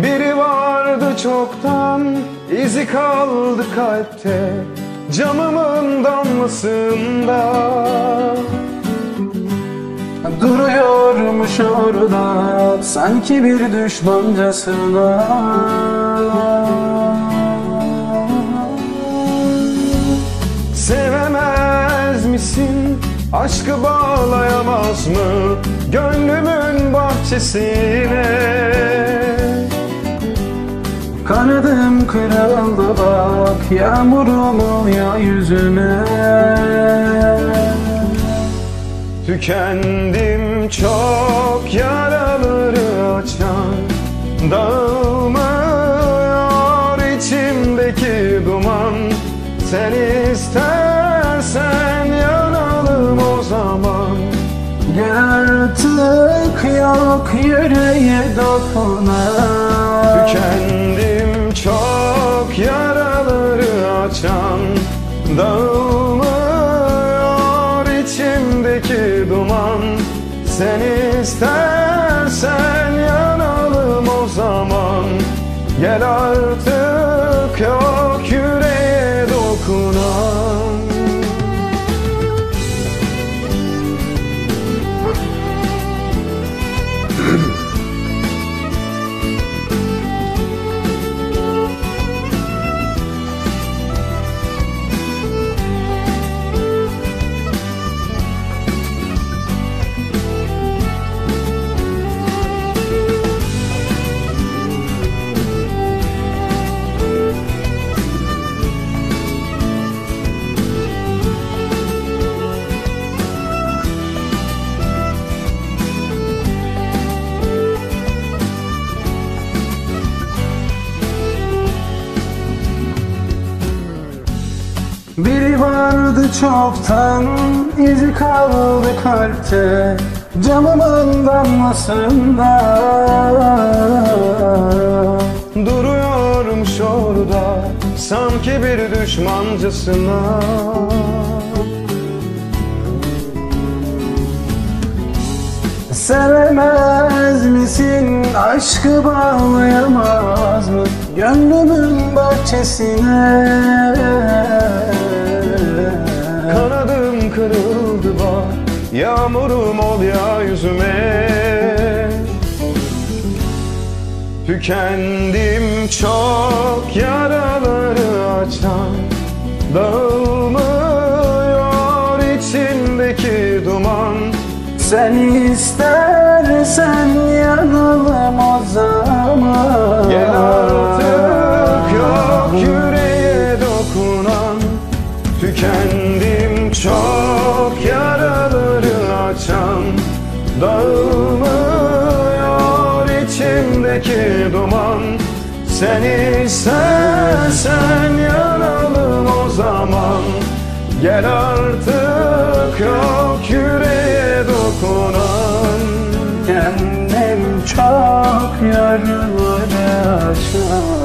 Biri vardı çoktan, izi kaldı kalpte, camımın damlasında. Duruyormuş orada sanki bir düşmancasına. Sevemez misin? Aşkı bağlayamaz mı gönlümün bahçesine? Kanadım kırıldı bak, yağmurum oluyor yüzüme. Tükendim çok, yaraları açan, dağılmıyor içimdeki duman. Sen istersen yanalım o zaman. Gel artık, yok yüreğe dokunan. Tükendim çok, yaraları açan, dağılmıyor içimdeki duman. Sen istersen yanalım o zaman. Gel artık, yok yüreğe dokunan. Biri vardı çoktan, izi kaldı kalpte, camımın damlasında. Duruyormuş orada sanki bir düşmancasına. Sevemez misin? Aşkı bağlayamaz mı gönlümün bahçesine? Kanadım kırıldı bak, yağmurum ol ya yüzüme. Tükendim çok, yaraları açan, dağılmıyor içimdeki duman. Sen istersen yanalım o zaman. Gel artık, yok yüreğe dokunan. Tükendim çok, yaraları açan, dağılmıyor içimdeki duman. Sen istersen yanalım o zaman. Gel artık, yok yüreğe dokunan. Kendim çok yaraları aşan.